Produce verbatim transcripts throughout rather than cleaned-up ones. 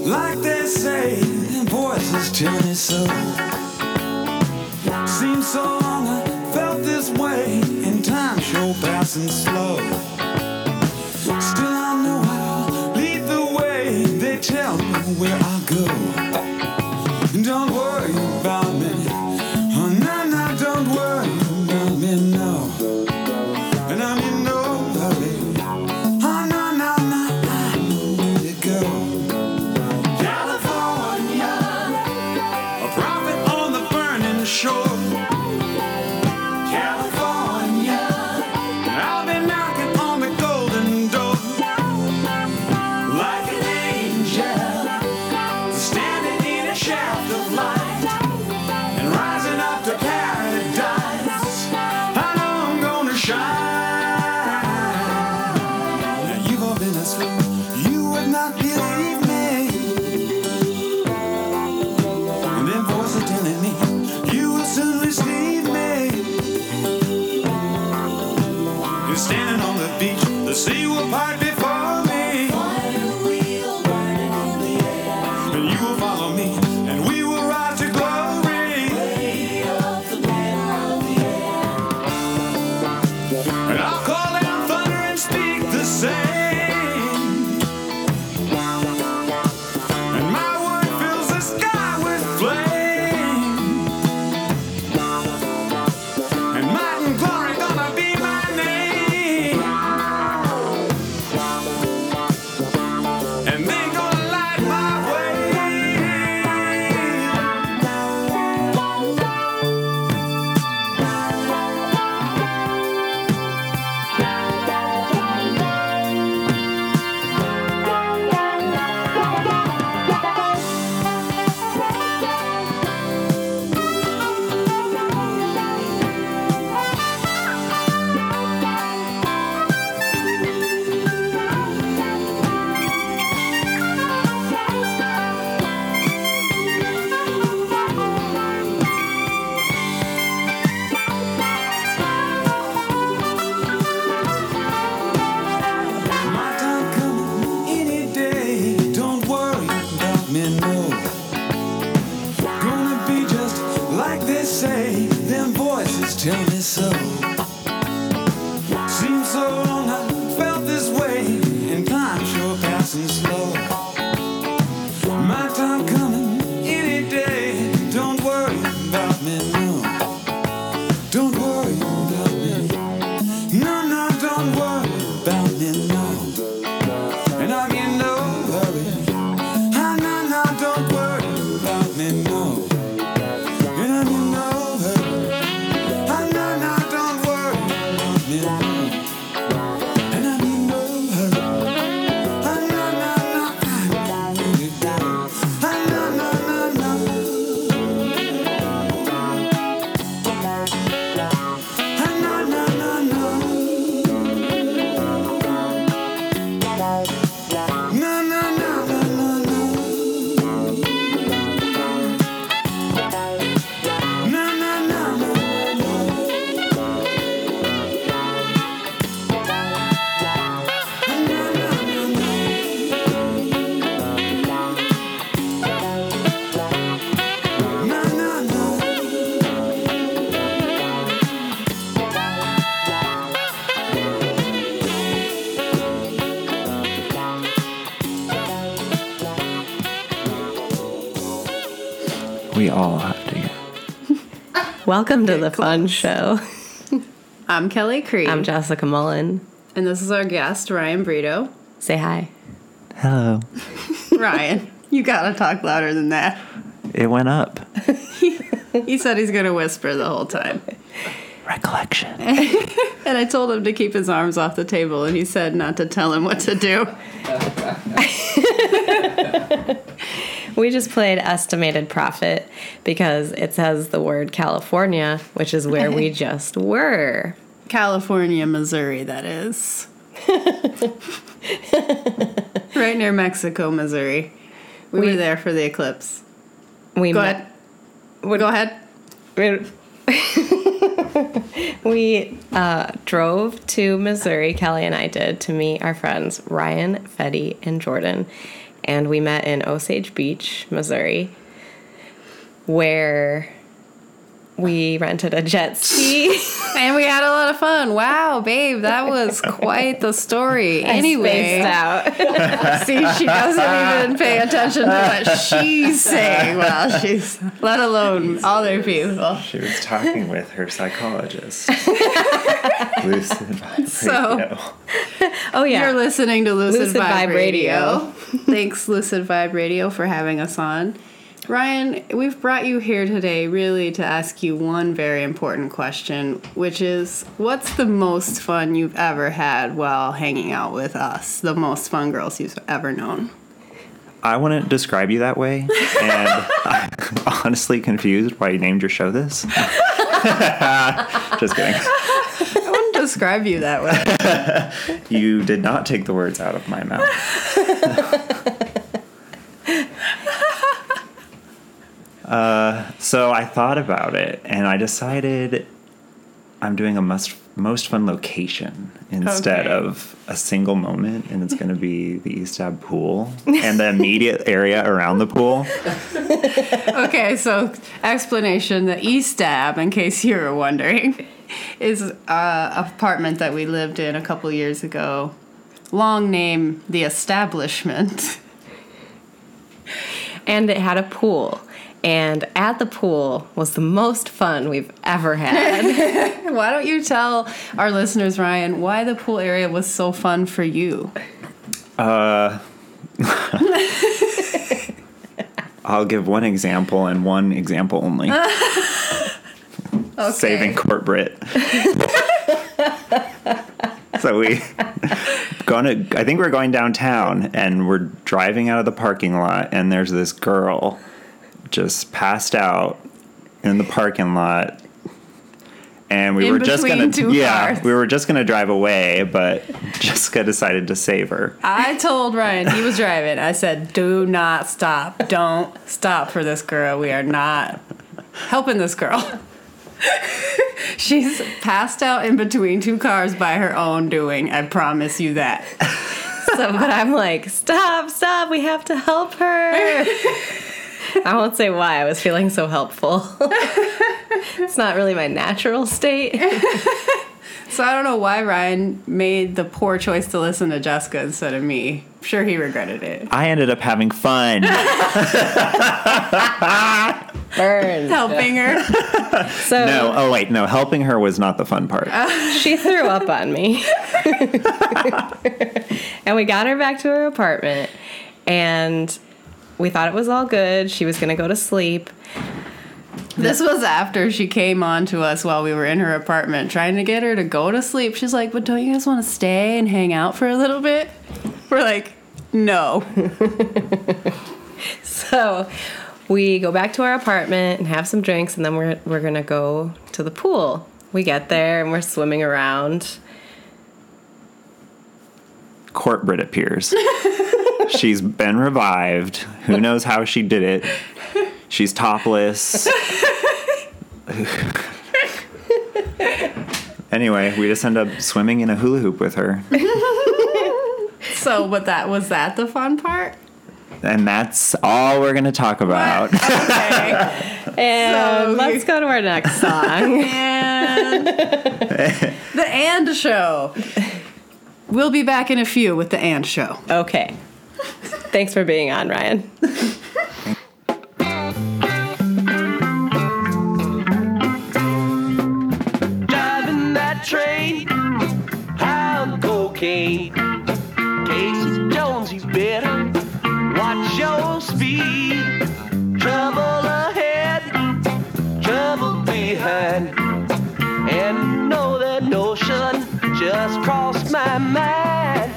Like they say, voices tell me so. Seems so long I felt this way, and time sure passing slow. Still I know I'll lead the way. They tell me where I go. Don't worry about me. Oh no, no, don't worry about me, no. And I'm in no hurry. Oh no, no, no, I know where to go. California, a prophet on the burning shore. California, I'll be knocking on the golden door. Like an angel, standing in a shaft of light, and rising up to paradise. I know I'm gonna shine. Now you've all been asleep, you would not believe me. And them voices telling me you will soon receive me. You're standing on the beach, the sea will part before me. And you will follow me, and we will rise to glory. And I'll call down thunder and speak the same. And my word fills the sky with flame. And might and glory gonna be my name. And they gonna light my way. My time coming any day. Don't worry about me, no. Gonna be just like they say. Them voices tell me so. Seems so long I felt this way, and time sure passing slow. My time coming any day. Don't worry about me, no. Don't worry about me. No, no, don't worry about me, no. And I'm in no hurry. Ah, no, no, don't worry about me, no. And I'm in no hurry. Ah, no, no, don't worry about me, no. And I'm in no hurry. Ah, no, no, no, I know where to go. Ah, no, no, no, no. Ah, no, no, no, no. No, no, no, no, no, no. No, no, no, no, no. No, no, no. We all have to get. Welcome to the fun show. I'm Kelly Cree. I'm Jessica Mullen. And this is our guest, Ryan Brito. Say hi. Hello. Ryan, you gotta talk louder than that. It went up. He said he's gonna whisper the whole time. Recollection. And I told him to keep his arms off the table, and he said not to tell him what to do. We just played Estimated Profit because it says the word California, which is where we just were. California, Missouri, that is. Right near Mexico, Missouri. We, We- were there for the eclipse. We Go met- ahead. Go ahead. We uh, drove to Missouri, Kelly and I did, to meet our friends Ryan, Fetty, and Jordan. and we met in Osage Beach, Missouri, where we rented a jet ski. And we had a lot of fun. Wow, babe, that was quite the story. Anyway, Spaced out. see, she doesn't even pay attention to what she's saying while she's, let alone other people. She was talking with her psychologist. Lucid Vibe So- Radio. Oh yeah, You're listening to Lucid, Lucid Vibe, Vibe Radio. Radio. Thanks, Lucid Vibe Radio, for having us on. Ryan, we've brought you here today really to ask you one very important question, which is, what's the most fun you've ever had while hanging out with us? The most fun girls you've ever known? I wouldn't describe you that way, and I'm honestly confused why you named your show this. Just kidding. I wouldn't describe you that way. You did not take the words out of my mouth. uh, so I thought about it, and I decided I'm doing a must, most fun location instead Okay. of a single moment, and it's going to be the East Ab pool and the immediate area around the pool. Okay, so explanation, the East Ab, in case you were wondering, is an apartment that we lived in a couple years ago. Long name, The Establishment. and it had a pool. And at the pool was the most fun we've ever had. Why don't you tell our listeners, Ryan, why the pool area was so fun for you? Uh, I'll give one example and one example only. Okay. Saving corporate. So we gonna. I think we're going downtown, and we're driving out of the parking lot, and there's this girl just passed out in the parking lot. And we In were just between gonna, two yeah, cars. we were just gonna drive away, but Jessica decided to save her. I told Ryan, he was driving, I said, do not stop. Don't stop for this girl. We are not helping this girl. She's passed out in between two cars by her own doing. I promise you that. So, but I'm like, stop, stop, we have to help her. I won't say why I was feeling so helpful. It's not really my natural state. So I don't know why Ryan made the poor choice to listen to Jessica instead of me. I'm sure he regretted it. I ended up having fun. Burn. Helping her. So No, oh wait, no, helping her was not the fun part. she threw up on me. And we got her back to her apartment. And we thought it was all good. She was going to go to sleep. This was after she came on to us while we were in her apartment trying to get her to go to sleep. She's like, but don't you guys want to stay and hang out for a little bit? We're like, no. So we go back to our apartment and have some drinks, and then we're we're gonna go to the pool. We get there and we're swimming around. Corporate appears. She's been revived. Who knows how she did it? She's topless. Anyway, we just end up swimming in a hula hoop with her. So, but that was that the fun part? And that's all we're going to talk about. Okay. And So let's you- go to our next song. And the And Show. We'll be back in a few with the And Show. Okay. Thanks for being on, Ryan. Driving that train, high on cocaine. Casey Jones, you better watch your speed. Trouble ahead, trouble behind. And know that notion just crossed my mind.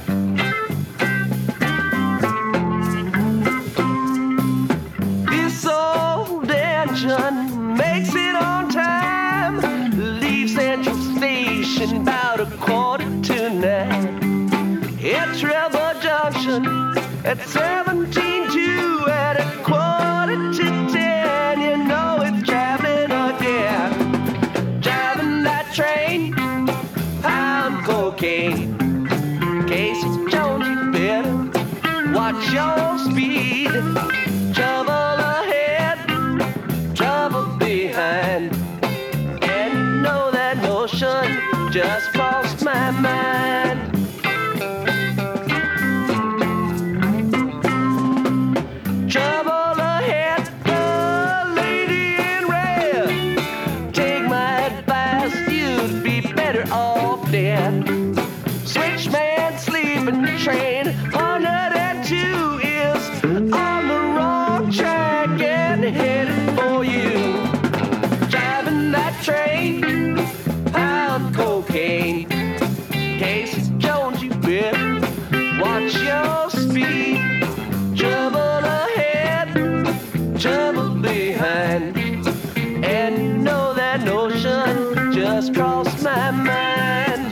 This old engine makes it on time. Leave Central Station about a quarter to nine. Hit Trevor Junction at seventeen two at a quarter to ten. You know it's traveling again. Driving that train, pound cocaine. Casey Jones, you better watch your speed. speed. Trouble ahead, trouble behind. And you know that notion just crossed my mind. Trouble ahead, the lady in red. Take my advice, you'd be better off dead. Switchman sleeping train, one oh two is on the wrong track and headed for you. Driving that train, pound cocaine. Casey Jones, you better watch your speed. Trouble ahead, trouble behind. And you know that notion just crossed my mind.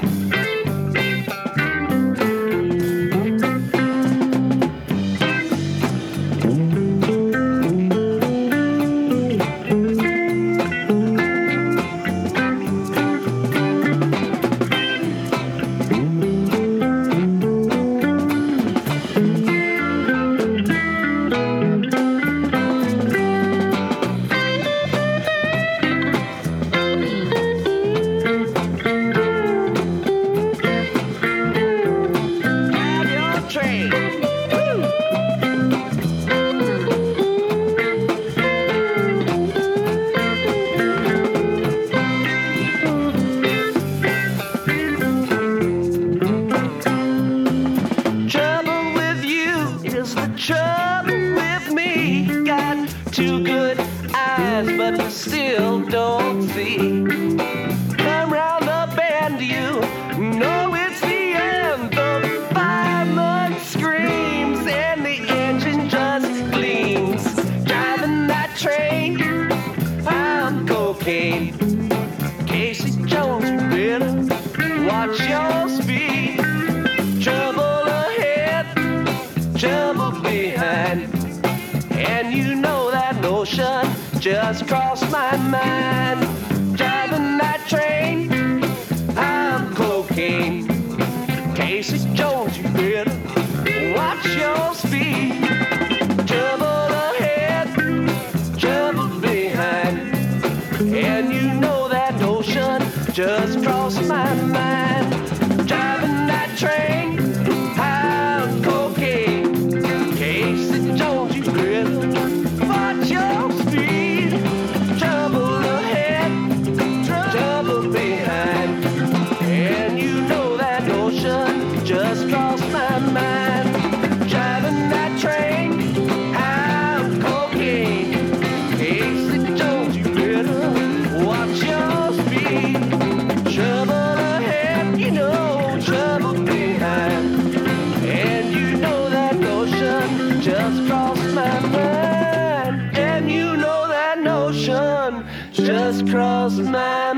Drive your train. Woo! Trouble with you is the trouble with me. Got two good eyes, but you still don't see. Come round the bend, you know it's the end. The fireman screams and the engine just gleams. Driving that train, I'm cocaine. Casey Jones, you better watch your speed. Trouble ahead, trouble behind. And you know that notion just crossed my mind. Driving that train, I'm cocaine. Casey Jones, you better watch your speed. Trouble ahead, trouble behind. And you know that notion just crossed my mind. Driving that train, I'm cocaine. Casey Jones, you better watch your speed. Trouble ahead, trouble behind. And you know that notion just crossed my mind. Driving that train, I'm cocaine. Casey Jones, you better watch your speed. Trouble ahead, you know, trouble behind. And you know that notion just crossed my mind. And you know that notion just crossed my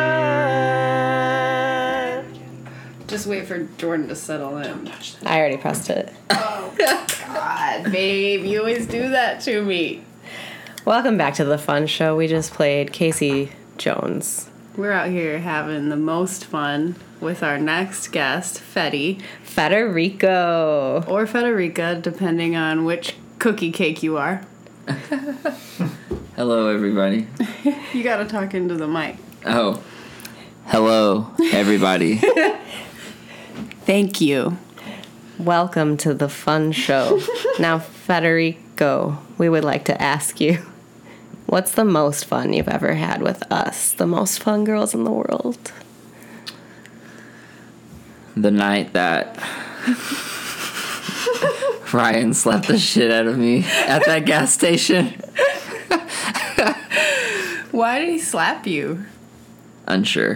mind. Just wait for Jordan to settle in. I already pressed it. Oh, God, babe, you always do that to me. Welcome back to the fun show. We just played Casey Jones. We're out here having the most fun with our next guest, Fetty, Federico. or Federica, depending on which cookie cake you are. Hello, everybody. You gotta talk into the mic. Oh. Hello, everybody. Thank you. Welcome to the fun show. Now, Federico, we would like to ask you, what's the most fun you've ever had with us, the most fun girls in the world? The night that Ryan slapped the shit out of me at that gas station. Why did he slap you? Unsure.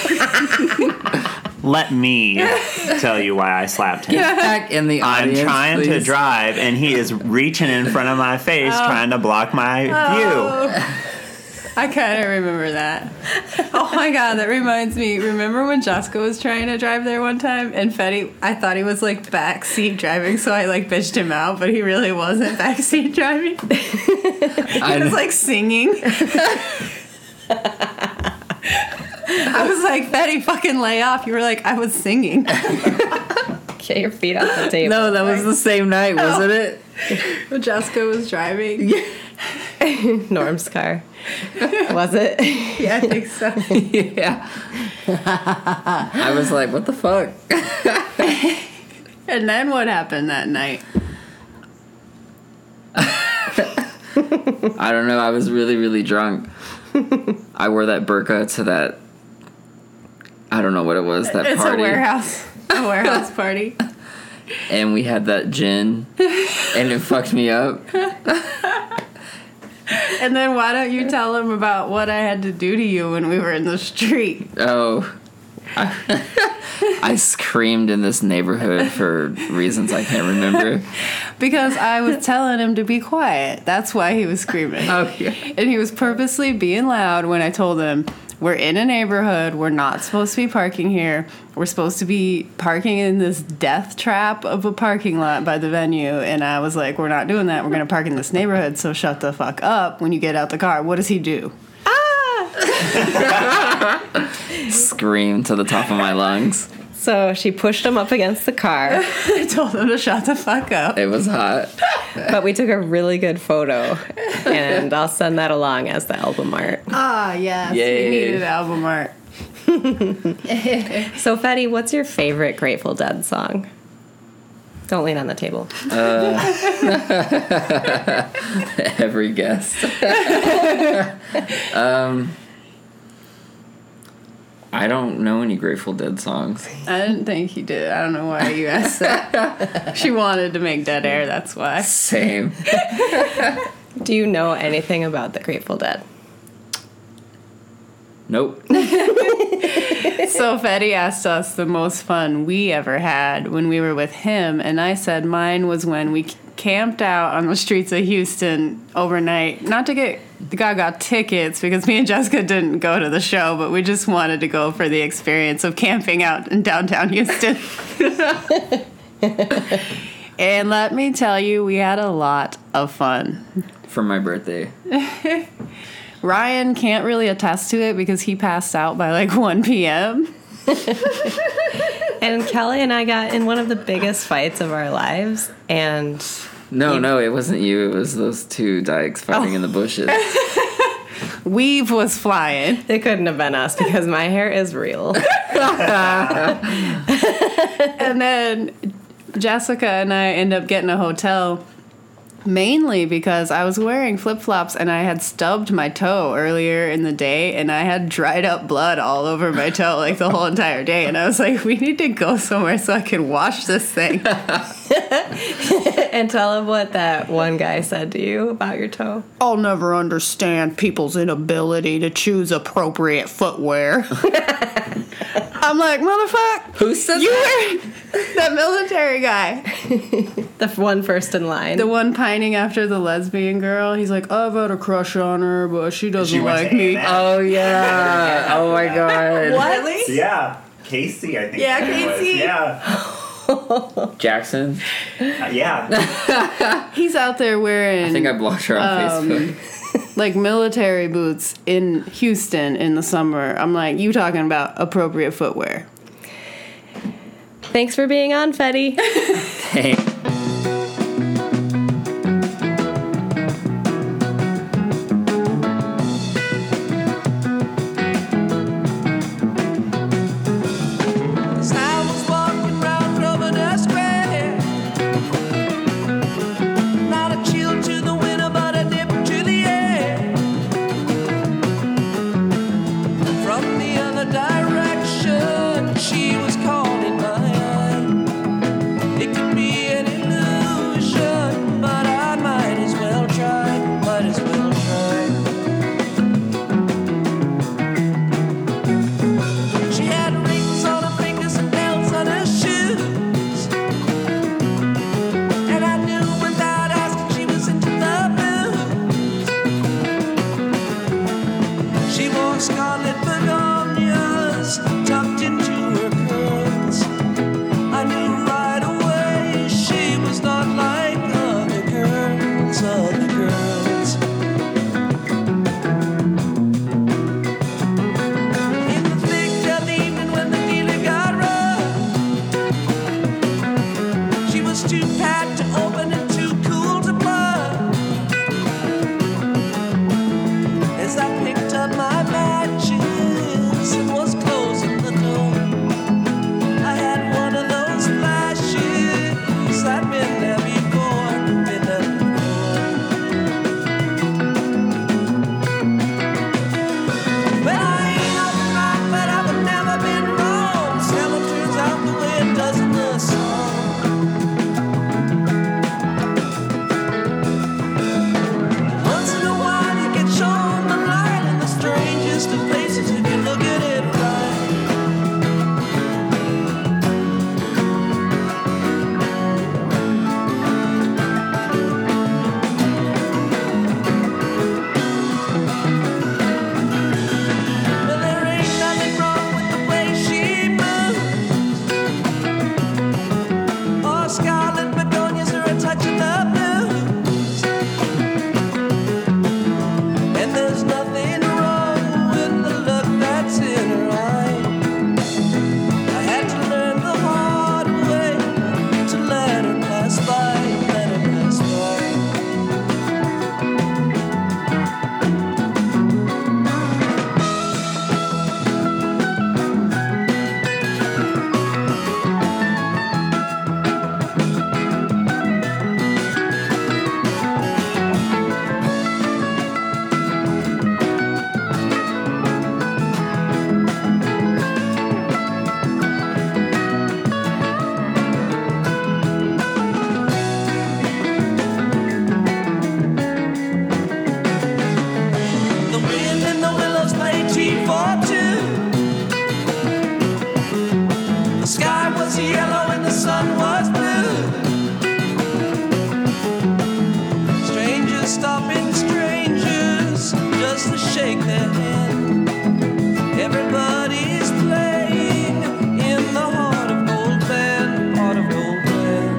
Let me tell you why I slapped him. Back in the I'm audience, trying to please. drive, and he is reaching in front of my face, trying to block my view. I kind of remember that. Oh my God, that reminds me. Remember when Josco was trying to drive there one time, and Fetty, I thought he was like backseat driving, so I like bitched him out, but he really wasn't backseat driving. He I was know. like singing. I was like, Fetty, fucking lay off. You were like, I was singing. Get your feet off the table. No, that was the same night, wasn't it? Jessica was driving. Norm's car. Was it? Yeah, I think so. Yeah. I was like, what the fuck? And then what happened that night? I don't know. I was really, really drunk. I wore that burqa to that. I don't know what it was. That It's party. a warehouse. A warehouse party. And we had that gin, and it fucked me up. And then why don't you tell him about what I had to do to you when we were in the street? Oh, I, I screamed in this neighborhood for reasons I can't remember. Because I was telling him to be quiet. That's why he was screaming. Oh, yeah. And he was purposely being loud when I told him, we're in a neighborhood. We're not supposed to be parking here. We're supposed to be parking in this death trap of a parking lot by the venue. And I was like, we're not doing that. We're going to park in this neighborhood. So shut the fuck up when you get out the car. What does he do? Scream to the top of my lungs. So she pushed him up against the car, I told him to shut the fuck up. It was hot. but we took a really good photo, and I'll send that along as the album art. Ah, yes. Yay. We needed album art. So, Fetty, what's your favorite Grateful Dead song? Don't lean on the table. Every guest. um, I don't know any Grateful Dead songs. I didn't think he did. I don't know why you asked that. She wanted to make dead air, that's why. Same. Do you know anything about the Grateful Dead? Nope. So Fetty asked us the most fun we ever had when we were with him, and I said mine was when we camped out on the streets of Houston overnight, not to get Gaga tickets because me and Jessica didn't go to the show, but we just wanted to go for the experience of camping out in downtown Houston. And let me tell you, we had a lot of fun. For my birthday. Ryan can't really attest to it because he passed out by like one p.m. And Kelly and I got in one of the biggest fights of our lives, and No, You- no, it wasn't you. It was those two dykes fighting in the bushes. Weave was flying. it couldn't have been us because my hair is real. And then Jessica and I end up getting a hotel mainly because I was wearing flip-flops and I had stubbed my toe earlier in the day and I had dried up blood all over my toe like the whole entire day. And I was like, we need to go somewhere so I can wash this thing. And tell him what that one guy said to you about your toe. I'll never understand people's inability to choose appropriate footwear. I'm like, motherfucker, Who said you that? were that military guy. The one first in line. The one pining after the lesbian girl. He's like, I've had a crush on her, but she doesn't She went like to me. A and M. Oh, yeah. Oh, my God. What? Really? Yeah, Casey, I think. Yeah, her name was. Casey. Yeah, Jackson? Uh, yeah. He's out there wearing I think I blocked her on Um, Facebook. like military boots in Houston in the summer. I'm like, you talking about appropriate footwear. Thanks for being on, Fetty. Hey. As I was walking round Grosvenor Square, not a chill to the winter, but a dip to the air. From the other direction, she was calling my eye. It could be any shake their hand. Everybody's playing in the heart of Gold Bend, heart of Gold Bend.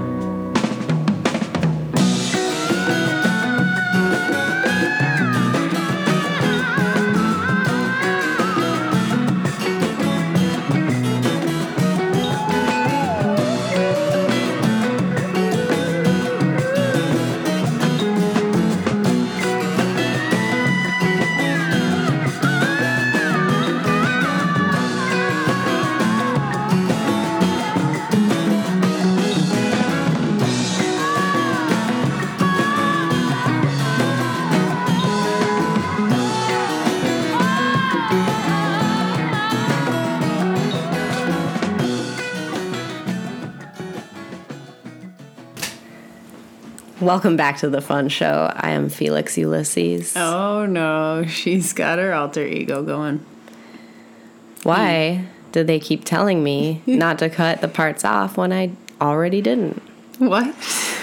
Welcome back to the fun show. I am Felix Ulysses. Oh no, she's got her alter ego going. Why did they keep telling me not to cut the parts off when I already didn't? What?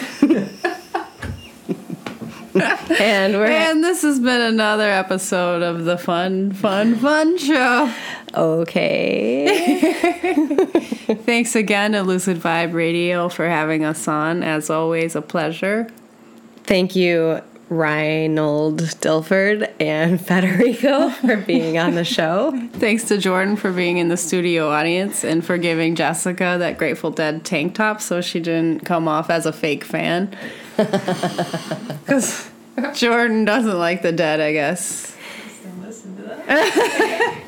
And we're And this has been another episode of the Fun, Fun, Fun Show. okay. Thanks again to Lucid Vibe Radio for having us on. As always, a pleasure. Thank you, Reynold Dilford and Federico, for being on the show. Thanks to Jordan for being in the studio audience and for giving Jessica that Grateful Dead tank top so she didn't come off as a fake fan. Because Jordan doesn't like the Dead, I guess. Listen to that.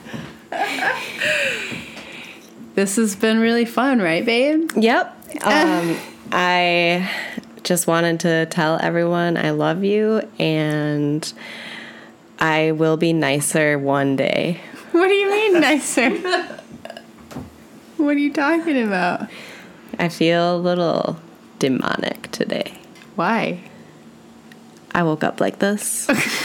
This has been really fun, right, babe? Yep. Um, I just wanted to tell everyone I love you and I will be nicer one day. What do you mean nicer? What are you talking about? I feel a little demonic today. Why? I woke up like this.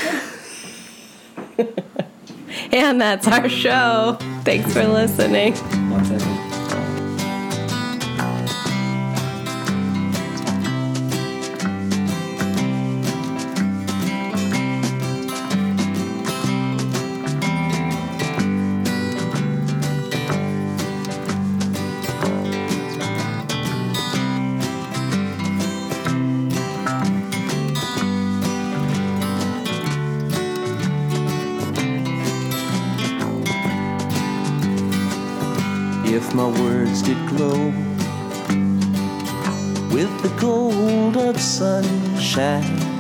And that's our show. Thanks for listening. One second. If my words did glow with the gold of sunshine,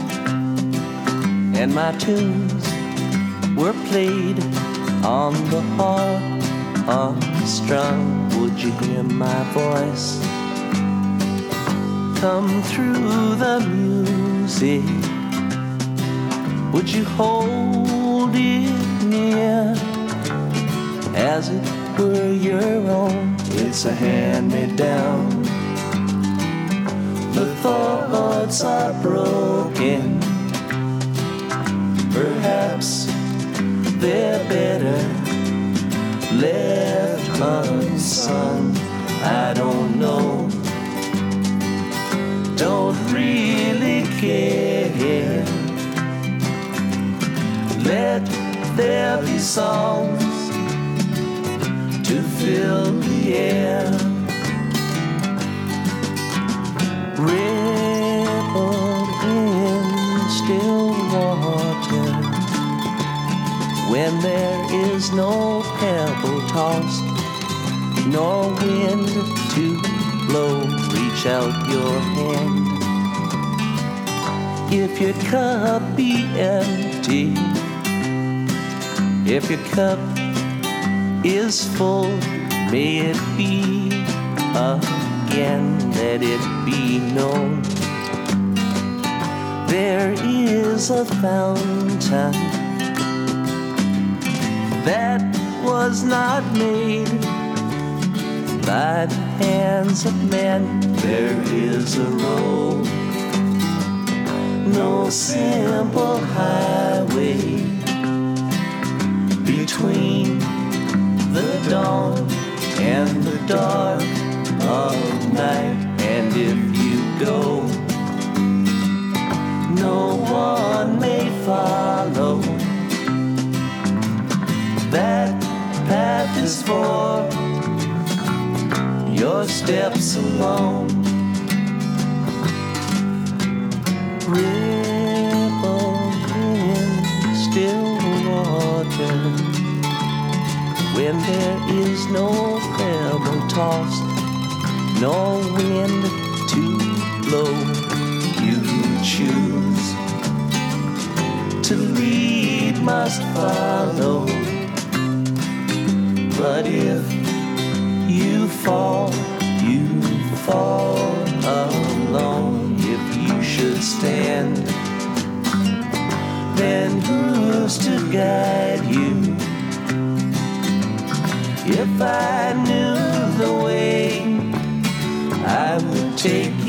and my tunes were played on the harp unstrung, would you hear my voice come through the music? Would you hold it near as it were your own? It's a hand-me-down. The thoughts are broken. Perhaps they're better left unsung. I don't know. Don't really care. Let there be songs to fill the air. Ripple in still water when there is no pebble tossed, nor wind to blow. Reach out your hand. If your cup be empty, if your cup is full, may it be again, let it be known. There is a fountain that was not made by the hands of men. There is a road, no simple highway between the dawn and the dark of night. And if you go, no one may follow. that path is for your steps alone. Ripple in still water when there is no pebble tossed, no wind to blow. You choose to lead, must follow. But if you fall, you fall alone. If you should stand, then who's to guide you? If I knew the way, I would take